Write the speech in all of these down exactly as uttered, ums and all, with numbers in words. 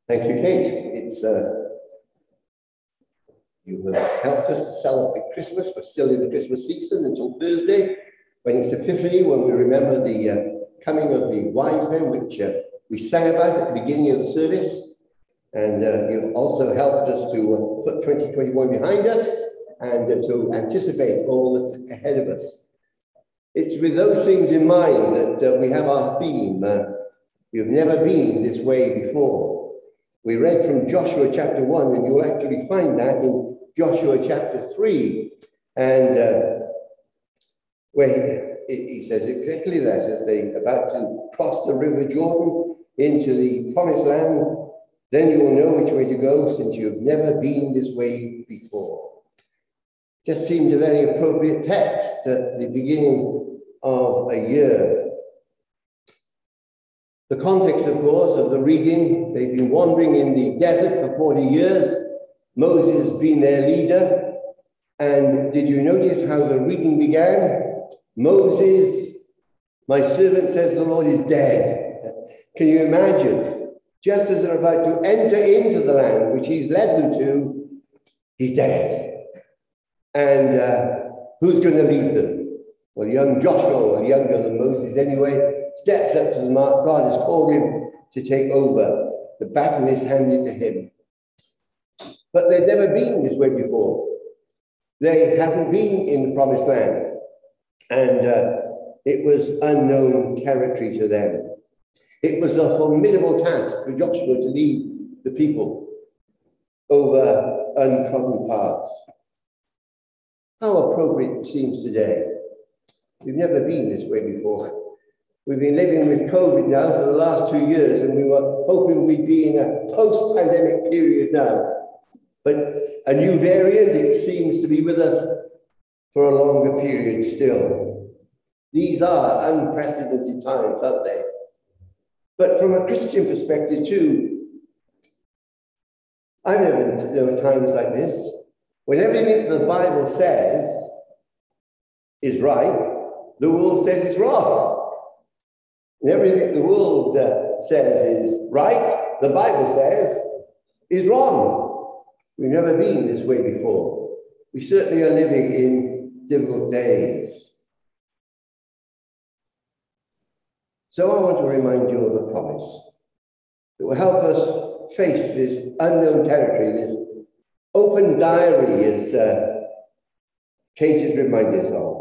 Thank you, Kate. It's uh, you have helped us to celebrate Christmas. We're still in the Christmas season until Thursday, when it's Epiphany, when we remember the uh, coming of the wise men, which uh, we sang about at the beginning of the service. And uh, you've also helped us to uh, put twenty twenty-one behind us and uh, to anticipate all that's ahead of us. It's with those things in mind that uh, we have our theme, uh, You've never been this way before. We read from Joshua chapter one, and you'll actually find that in Joshua chapter three. And uh, where he, he says exactly that, as they're about to cross the river Jordan into the promised land, then you will know which way to go, since you've never been this way before. Just seemed a very appropriate text at the beginning of a year. The context, of course, of the reading, they've been wandering in the desert for forty years. Moses has been their leader. And did you notice how the reading began? Moses, my servant, says the Lord is dead. Can you imagine? Just as they're about to enter into the land, which he's led them to, he's dead. And uh, who's going to lead them? Well, young Joshua, well, younger than Moses anyway, steps up to the mark. God has called him to take over. The baton is handed to him. But they'd never been this way before. They hadn't been in the promised land. And uh, it was unknown territory to them. It was a formidable task for Joshua to lead the people over untrodden paths. How appropriate it seems today. We've never been this way before. We've been living with COVID now for the last two years, and we were hoping we'd be in a post-pandemic period now. But a new variant, it seems to be with us for a longer period still. These are unprecedented times, aren't they? But from a Christian perspective too, I've never known times like this, when everything the Bible says is right, the world says it's wrong. And everything the world uh, says is right, the Bible says is wrong. We've never been this way before. We certainly are living in difficult days. So I want to remind you of a promise that will help us face this unknown territory, this open diary, as uh, Kate has reminded us of.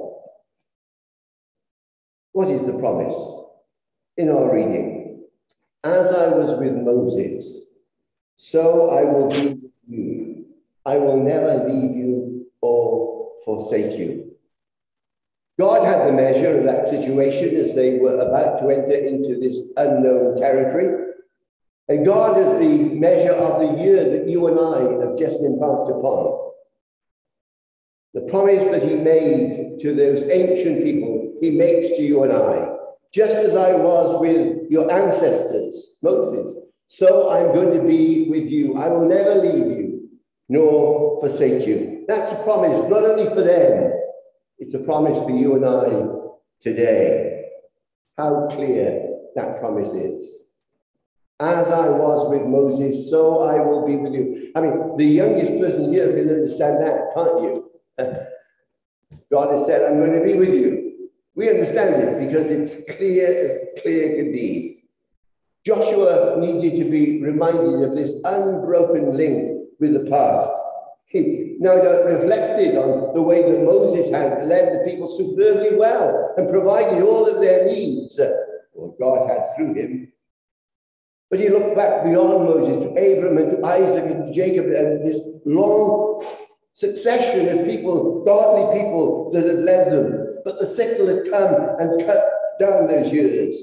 What is the promise? In our reading, as I was with Moses, so I will be with you. I will never leave you or forsake you. God had the measure of that situation as they were about to enter into this unknown territory. And God is the measure of the year that you and I have just embarked upon. The promise that he made to those ancient people, he makes to you and I. Just as I was with your ancestors, Moses, so I'm going to be with you. I will never leave you, nor forsake you. That's a promise, not only for them, it's a promise for you and I today. How clear that promise is. As I was with Moses, so I will be with you. I mean, the youngest person here can understand that, can't you? God has said, I'm going to be with you. We understand it because it's clear as clear can be. Joshua needed to be reminded of this unbroken link with the past. He no doubt reflected on the way that Moses had led the people superbly well and provided all of their needs, well, God had through him. But he looked back beyond Moses to Abraham and to Isaac and to Jacob and this long succession of people, godly people that had led them. But the sickle had come and cut down those years.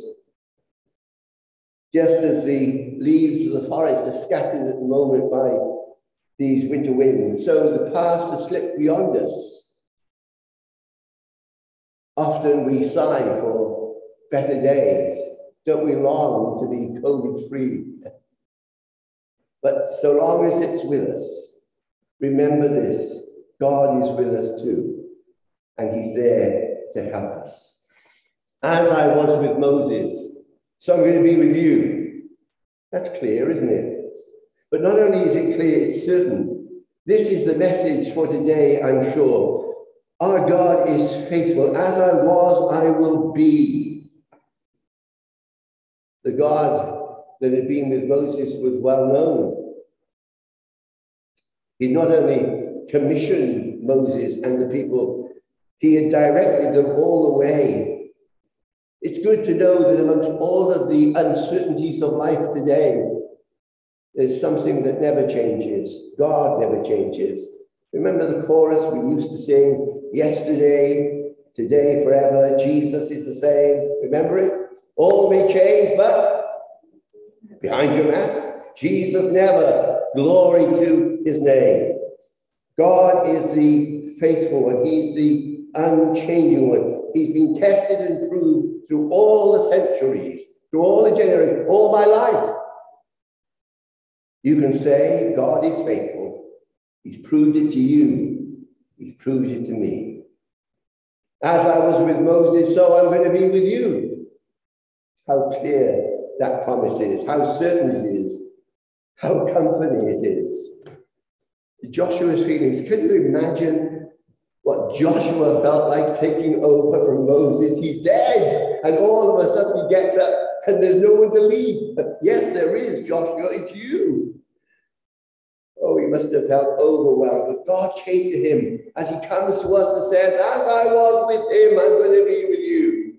Just as the leaves of the forest are scattered at the moment by these winter winds, so the past has slipped beyond us. Often we sigh for better days. Don't we long to be COVID-free? But so long as it's with us, remember this, God is with us too, and he's there to help us. As I was with Moses, so I'm going to be with you. That's clear, isn't it? But not only is it clear, it's certain. This is the message for today, I'm sure. Our God is faithful. As I was, I will be. The God that had been with Moses was well known. He not only commissioned Moses and the people, he had directed them all the way. It's good to know that amongst all of the uncertainties of life today, there's something that never changes. God never changes. Remember the chorus we used to sing, yesterday, today, forever, Jesus is the same. Remember it? All may change, but behind your mask, Jesus never. Glory to his name. God is the faithful one. He's the unchanging one. He's been tested and proved through all the centuries, through all the generations, all my life. You can say, God is faithful. He's proved it to you. He's proved it to me. As I was with Moses, so I'm going to be with you. How clear that promise is, how certain it is, how comforting it is. Joshua's feelings, can you imagine what Joshua felt like taking over from Moses? He's dead, and all of a sudden he gets up and there's no one to lead. But yes, there is, Joshua, it's you. Oh, he must have felt overwhelmed, but God came to him as he comes to us and says, as I was with him, I'm going to be with you.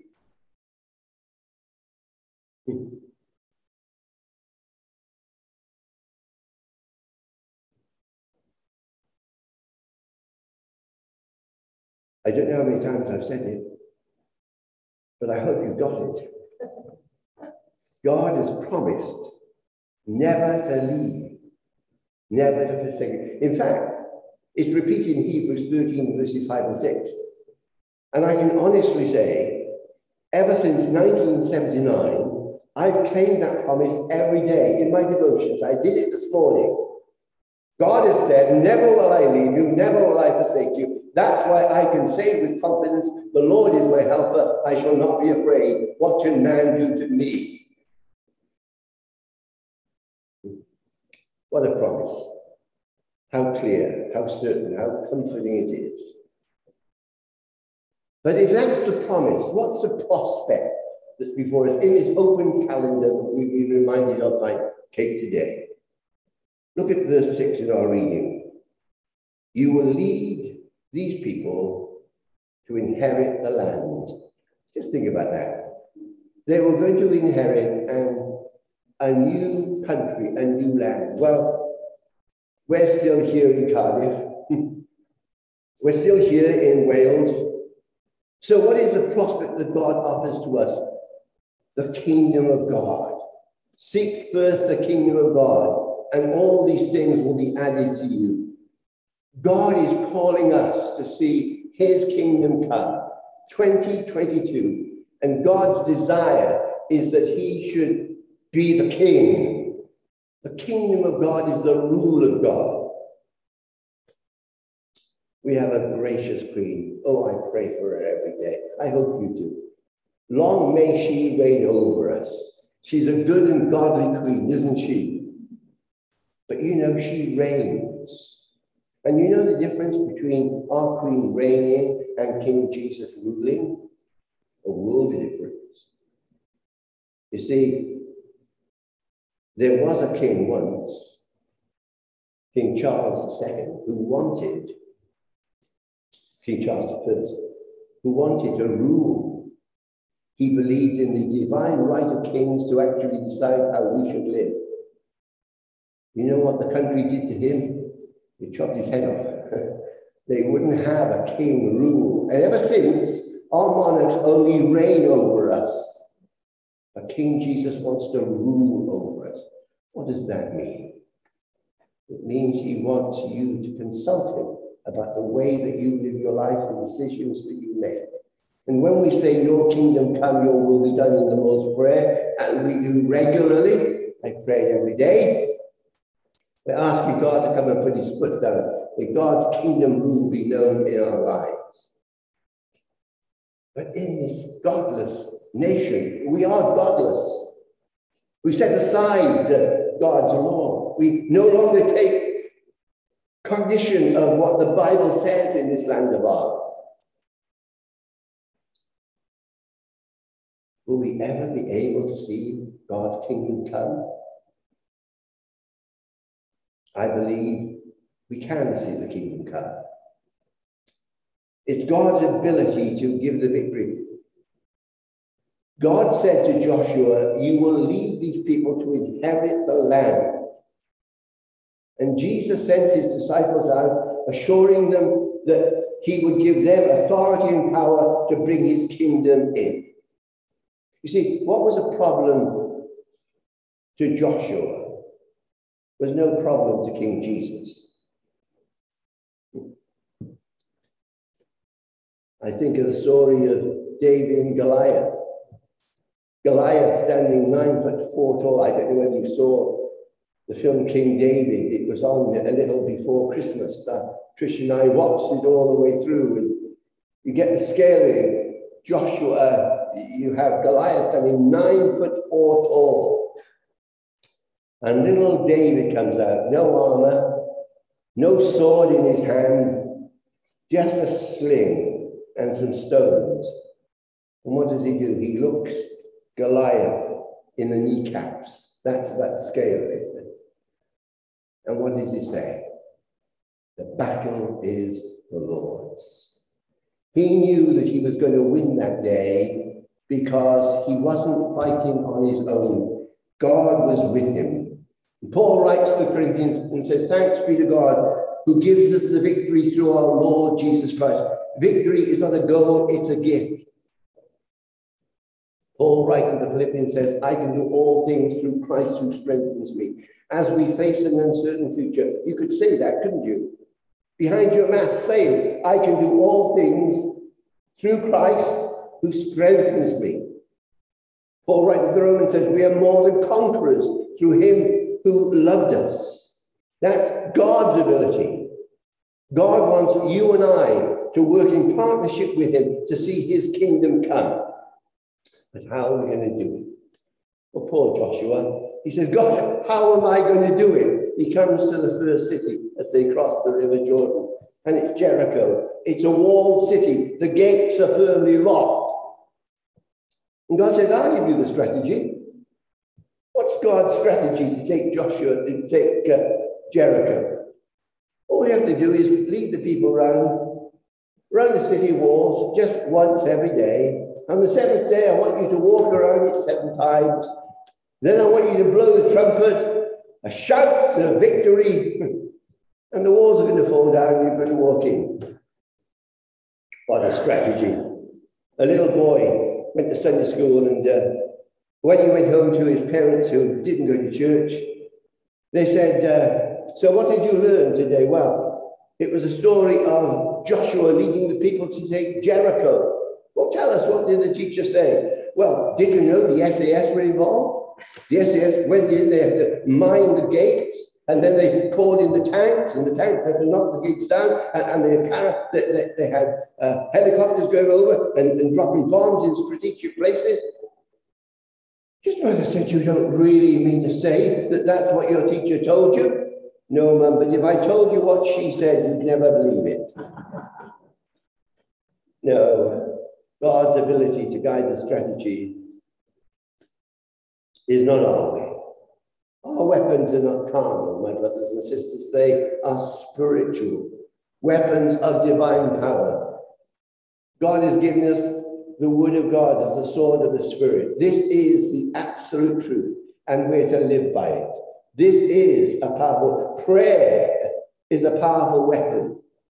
I don't know how many times I've said it, but I hope you got it. God has promised never to leave, never to forsake. In fact, it's repeated in Hebrews thirteen, verses five and six. And I can honestly say, ever since nineteen seventy-nine, I've claimed that promise every day in my devotions. I did it this morning. God has said, never will I leave you, never will I forsake you. That's why I can say with confidence, the Lord is my helper, I shall not be afraid. What can man do to me? What a promise. How clear, how certain, how comforting it is. But if that's the promise, what's the prospect that's before us in this open calendar that we've been reminded of by Kate today? Look at verse six in our reading. You will lead these people to inherit the land. Just think about that. They were going to inherit an, a new country, a new land. Well, we're still here in Cardiff. We're still here in Wales. So what is the prospect that God offers to us? The kingdom of God. Seek first the kingdom of God, and all these things will be added to you. God is calling us to see his kingdom come. twenty twenty-two. And God's desire is that he should be the king. The kingdom of God is the rule of God. We have a gracious queen. Oh, I pray for her every day. I hope you do. Long may she reign over us. She's a good and godly queen, isn't she? But you know, she reigns. And you know the difference between our Queen reigning and King Jesus ruling? A world of difference. You see, there was a king once, King Charles the Second, who wanted, King Charles the First, who wanted to rule. He believed in the divine right of kings to actually decide how we should live. You know what the country did to him? They chopped his head off. They wouldn't have a king rule. And ever since, our monarchs only reign over us. But King Jesus wants to rule over us. What does that mean? It means he wants you to consult him about the way that you live your life, the decisions that you make. And when we say, your kingdom come, your will be done in the Lord's Prayer, and we do regularly, I pray it every day, we're asking God to come and put his foot down. May God's kingdom rule be known in our lives. But in this godless nation, we are godless. We set aside God's law. anymore. We no longer take cognition of what the Bible says in this land of ours. Will we ever be able to see God's kingdom come? I believe we can see the kingdom come. It's God's ability to give the victory. God said to Joshua, you will lead these people to inherit the land. And Jesus sent his disciples out, assuring them that he would give them authority and power to bring his kingdom in. You see, what was a problem to Joshua was no problem to King Jesus. I think of the story of David and Goliath. Goliath standing nine foot four tall. I don't know whether you saw the film King David. It was on a little before Christmas. Uh, Trish and I watched it all the way through. And you get the scale. Joshua, you have Goliath standing nine foot four tall. And little David comes out, no armor, no sword in his hand, just a sling and some stones. And what does he do? He looks Goliath in the kneecaps. That's that scale, isn't it? And what does he say? The battle is the Lord's. He knew that he was going to win that day because he wasn't fighting on his own. God was with him. And Paul writes to the Corinthians and says, thanks be to God who gives us the victory through our Lord Jesus Christ. Victory is not a goal, it's a gift. Paul writing to the Philippians says, I can do all things through Christ who strengthens me. As we face an uncertain future, you could say that, couldn't you? Behind your mask, saying, I can do all things through Christ who strengthens me. Paul writing to the Romans says, we are more than conquerors through him who loved us. That's God's ability. God wants you and I to work in partnership with him to see his kingdom come. But how are we going to do it? Well, poor Joshua, he says, God, how am I going to do it? He comes to the first city as they cross the River Jordan, and it's Jericho. It's a walled city. The gates are firmly locked. And God says, I'll give you the strategy. What's God's strategy to take Joshua, to take uh, Jericho? All you have to do is lead the people around, around the city walls just once every day. On the seventh day, I want you to walk around it seven times. Then I want you to blow the trumpet, a shout of victory, and the walls are going to fall down, you're going to walk in. What a strategy. A little boy went to Sunday school, and uh, when he went home to his parents who didn't go to church, they said, uh, so what did you learn today? Well, it was a story of Joshua leading the people to take Jericho. Well, tell us, what did the teacher say? Well, did you know the S A S were involved? The S A S went in, they had to mine the gates, and then they poured in the tanks, and the tanks had to knock the gates down, and, and they, para, they, they, they had uh, helicopters going over and, and dropping bombs in strategic places. His mother said, you don't really mean to say that that's what your teacher told you? No, Mum, but if I told you what she said, you'd never believe it. No, God's ability to guide the strategy is not our way. Our weapons are not carnal, my brothers and sisters. They are spiritual. Weapons of divine power. God has given us the word of God as the sword of the Spirit. This is the absolute truth, and we're to live by it. This is a powerful, prayer is a powerful weapon.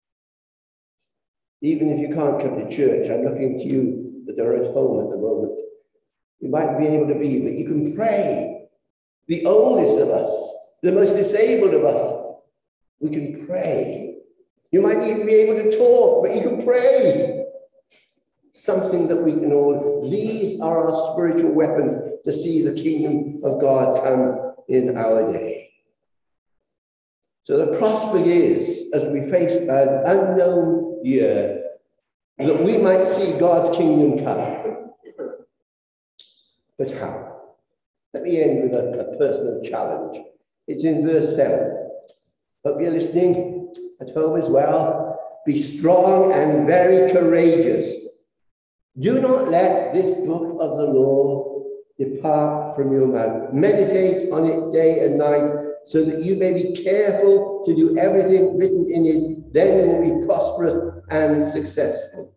Even if you can't come to church, I'm looking to you that are at home at the moment. You might be able to be, but you can pray. The oldest of us, the most disabled of us, we can pray. You might even be able to talk, but you can pray. Something that we can all, these are our spiritual weapons to see the kingdom of God come in our day. So the prospect is, as we face an unknown year, that we might see God's kingdom come. But how? Let me end with a, a personal challenge. It's in verse seven. Hope you're listening at home as well. Be strong and very courageous. Do not let this book of the law depart from your mouth. Meditate on it day and night, so that you may be careful to do everything written in it. Then you will be prosperous and successful.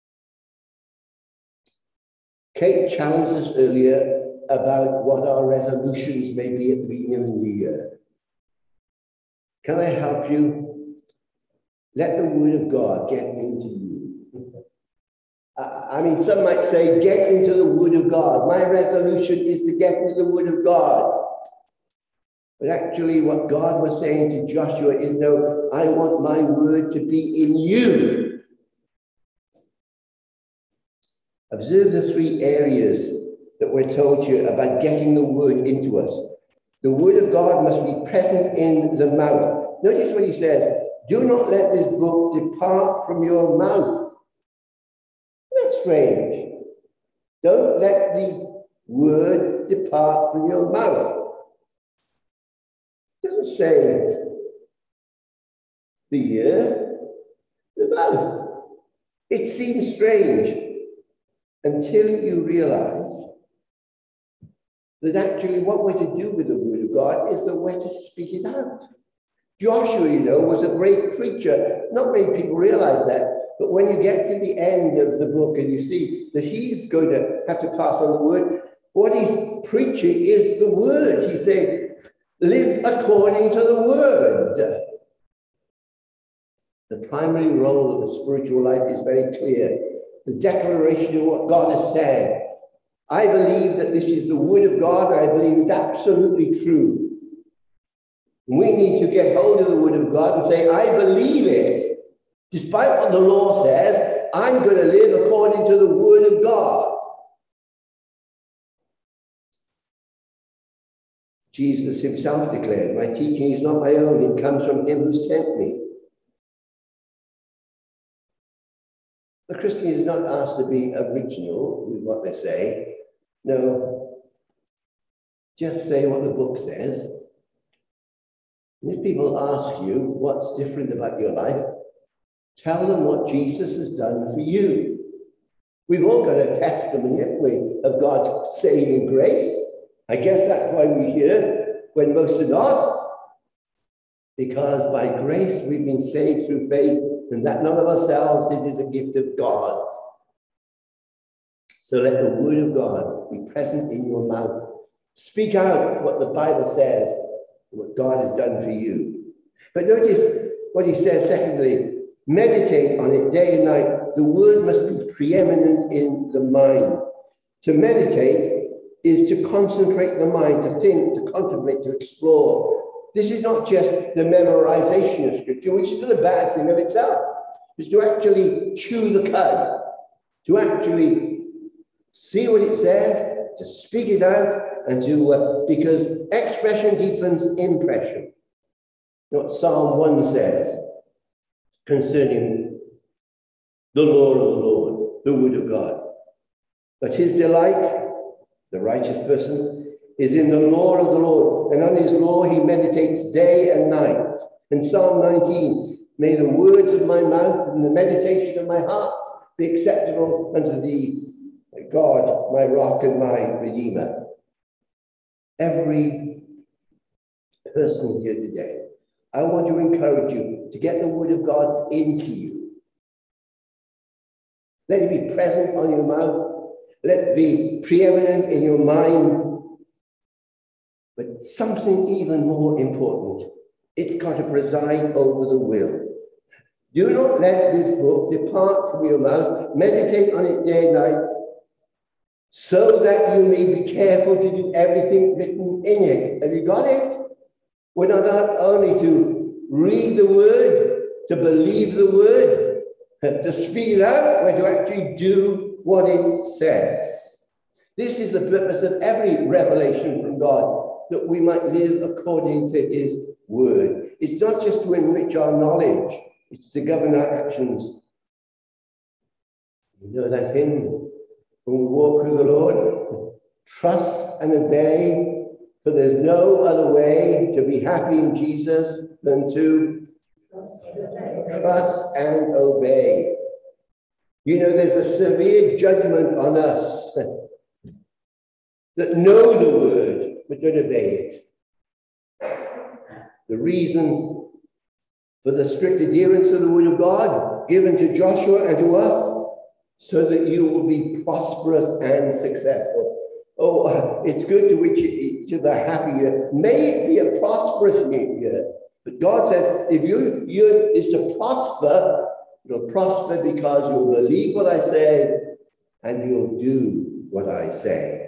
Kate challenged us earlier about what our resolutions may be at the beginning of the new year. Can I help you? Let the word of God get into you. I mean, some might say, get into the word of God. My resolution is to get into the word of God. But actually what God was saying to Joshua is, no, I want my word to be in you. Observe the three areas that we're told here about getting the word into us. The word of God must be present in the mouth. Notice what he says, do not let this book depart from your mouth. That's strange. Don't let the word depart from your mouth. It doesn't say the ear, the mouth. It seems strange until you realize that actually what we're to do with the word of God is that we're to speak it out. Joshua, you know, was a great preacher. Not many people realize that. But when you get to the end of the book and you see that he's going to have to pass on the word, what he's preaching is the word. He's saying, live according to the word. The primary role of the spiritual life is very clear. The declaration of what God has said. I believe that this is the word of God. I believe it's absolutely true. We need to get hold of the word of God and say, I believe it. Despite what the law says, I'm going to live according to the word of God. Jesus himself declared, my teaching is not my own, it comes from him who sent me. The Christian is not asked to be original with what they say. No, just say what the book says. And if people ask you what's different about your life, tell them what Jesus has done for you. We've all got a testimony, haven't we, of God's saving grace. I guess that's why we're here when most are not. Because by grace we've been saved through faith, and that not of ourselves, it is a gift of God. So let the word of God be present in your mouth. Speak out what the Bible says, what God has done for you. But notice what he says, secondly, meditate on it day and night. The word must be preeminent in the mind. To meditate is to concentrate the mind, to think, to contemplate, to explore. This is not just the memorization of scripture, which is not a bad thing of itself. It's to actually chew the cud, to actually see what it says, to speak it out, and to, uh, because expression deepens impression. What Psalm one says concerning the law of the Lord, the word of God. But his delight, the righteous person, is in the law of the Lord, and on his law he meditates day and night. In Psalm nineteen, may the words of my mouth and the meditation of my heart be acceptable unto thee, my God, my rock and my redeemer. Every person here today, I want to encourage you to get the word of God into you. Let it be present on your mouth. Let it be preeminent in your mind. But something even more important, it's got to preside over the will. Do not let this book depart from your mouth. Meditate on it day and night, so that you may be careful to do everything written in it. Have you got it? We're not only to read the word, to believe the word, to speak it out, we're to actually do what it says. This is the purpose of every revelation from God, that we might live according to his word. It's not just to enrich our knowledge, it's to govern our actions. You know that hymn, when we walk with the Lord, trust and obey, For there's no other way to be happy in Jesus than to trust and obey. You know, there's a severe judgment on us that know the word but don't obey it. The reason for the strict adherence to the word of God given to Joshua and to us, so that you will be prosperous and successful. Oh, it's good to wish each other a happy year. May it be a prosperous new year. But God says, if you year is to prosper, you'll prosper because you'll believe what I say and you'll do what I say.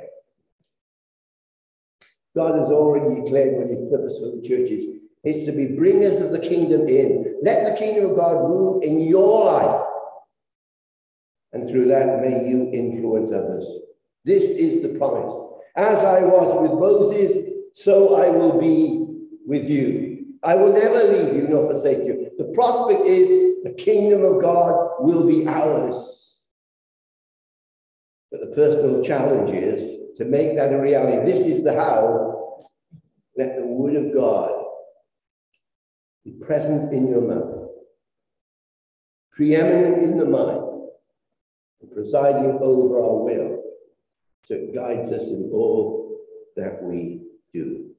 God has already declared what his purpose for the church is. It's to be bringers of the kingdom in. Let the kingdom of God rule in your life. And through that, may you influence others. This is the promise. As I was with Moses, so I will be with you. I will never leave you nor forsake you. The prospect is the kingdom of God will be ours. But the personal challenge is to make that a reality. This is the how. Let the word of God be present in your mouth, preeminent in the mind, and presiding over our will, so it guides us in all that we do.